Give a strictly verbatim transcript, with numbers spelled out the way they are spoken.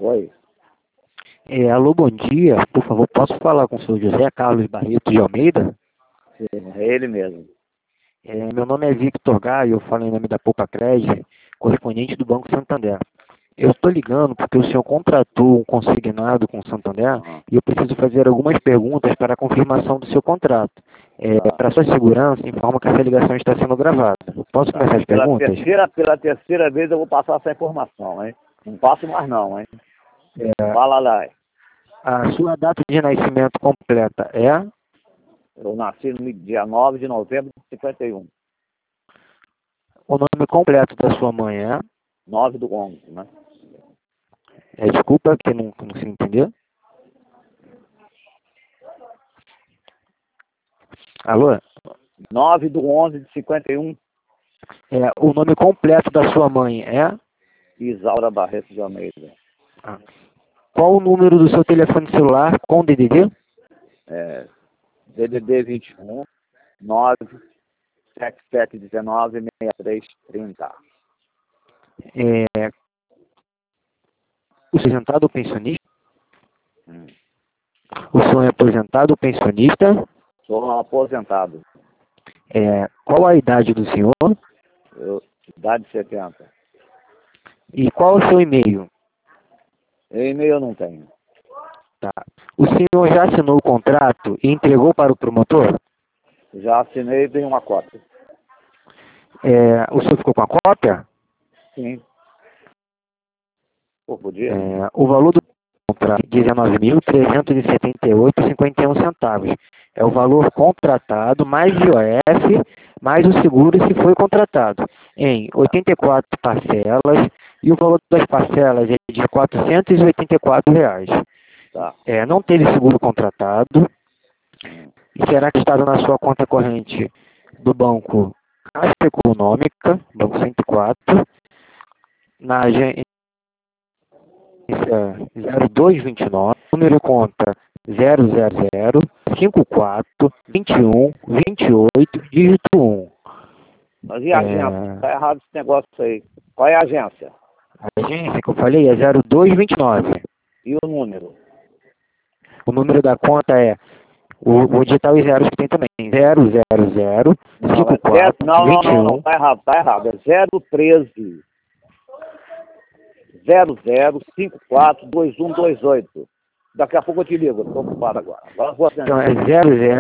Oi. É, alô, bom dia. Por favor, posso falar com o senhor José Carlos Barreto de Almeida? Sim, é ele mesmo. É, meu nome é Victor Gaio, eu falo em nome da Poupa Crédito, correspondente do Banco Santander. Eu estou ligando porque o senhor contratou um consignado com o Santander Ah, e eu preciso fazer algumas perguntas para a confirmação do seu contrato. É, tá, para sua segurança, informo que essa ligação está sendo gravada. Posso tá. começar as Pela perguntas? terceira, pela terceira vez eu vou passar essa informação, hein? Não passo mais não, hein? É, Fala lá. a sua data de nascimento completa é? Eu nasci no dia nove de novembro de cinquenta e um. O nome completo da sua mãe é? nove do onze, né? É, desculpa, que não, não se entendeu. Alô? nove do onze de cinquenta e um. É, o nome completo da sua mãe é? Isaura Barreto de Almeida. Ah. Qual o número do seu telefone celular com D D D? É, D D D vinte e um, nove sete sete um nove, seis três três zero. É, o aposentado ou pensionista? Hum. O senhor é aposentado ou pensionista? Sou aposentado. É, qual a idade do senhor? Eu, idade setenta. E qual o seu e-mail? E-mail eu não tenho. Tá. O senhor já assinou o contrato e entregou para o promotor? Já assinei e tenho uma cópia. É, o senhor ficou com a cópia? Sim. Pô, podia? É, o valor do contrato é dezenove mil trezentos e setenta e oito vírgula cinquenta e um centavos. É o valor contratado, mais I O F, mais o seguro se foi contratado, em oitenta e quatro parcelas, e o valor das parcelas é de quatrocentos e oitenta e quatro reais. Tá. É, não teve seguro contratado, Hum. e será quitado na sua conta corrente do banco Caixa Econômica, Banco cento e quatro, na agência zero dois vinte e nove, número de conta zero zero zero cinco quatro dois um dois oito, dígito um. Mas e a agência? É, Tá errado esse negócio aí. Qual é a agência? a agência que eu falei é zero dois vinte e nove. E o número? O número da conta é, o, o digital e zeros que tem também, zero zero zero Não, cinco é zero, quatro não, não, dois não, não, um. tá errado, tá errado. É zero um três zero zero cinco quatro dois um dois oito. Daqui a pouco eu te ligo, eu tô ocupado agora. Agora eu vou Então atender. é zero zero